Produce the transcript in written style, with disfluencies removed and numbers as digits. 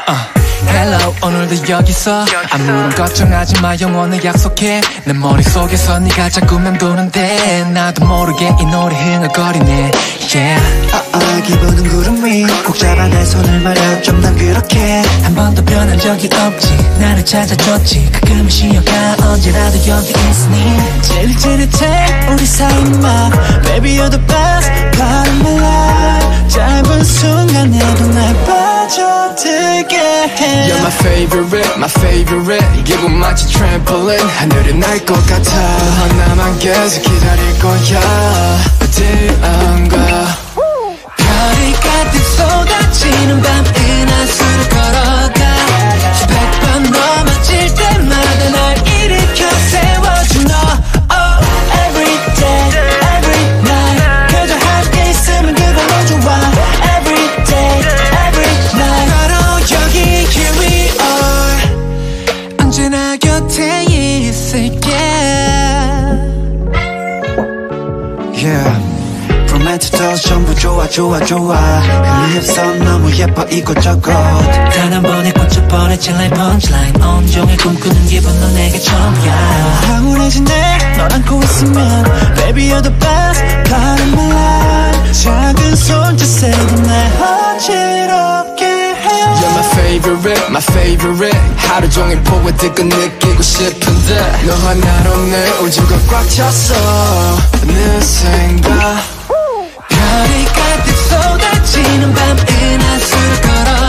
Hello 오늘도 여기서 아무런 걱정하지 마 영원히 약속해 내 머릿속에서 네가 자꾸 맴도는데 나도 모르게 이 노래 흥얼거리네 yeah. 기분은 구름 위 꼭 잡아 내 손을 말야 좀 난 그렇게 한 번도 변한 적이 없지 나를 찾아줬지 가끔은 쉬어가 언제라도 여기 있으니 제일 찐해 우리 사이만 Baby you're the best part of my life 짧은 순간에도 날 빠져들게 해 You're my favorite 기분 마치 트램폴린 하늘이 날 것 같아 하나만 계속 기다릴 거야 어디 안 가 별이 가득 쏟아지는 밤 은하수를 걸어가 수백 번 넘어질 때마다 날 일으켜 세워준 너 Oh every day every night 그저 함께 있으면 그걸로 좋아 Every day every night 바로 여기 here we are 언제나 곁에 있을게 Yeah 로맨틱도 전부 좋아 클리업선 너무 예뻐 이것저것 단 한 번에 꽂혀버렸지 like punchline 온종일 꿈꾸는 기분 넌 내게 처음이야 황홀해지네 널 안고 있으면 Baby you're the best part of my life 작은 손짓에도 날 어지럽게 해 You're my favorite 하루 종일 보고 듣고 느끼고 싶은데 너 하나로 내 우주가 꽉 찼어 내 생각 별이 가득 쏟아지는 밤 은하수를 걸어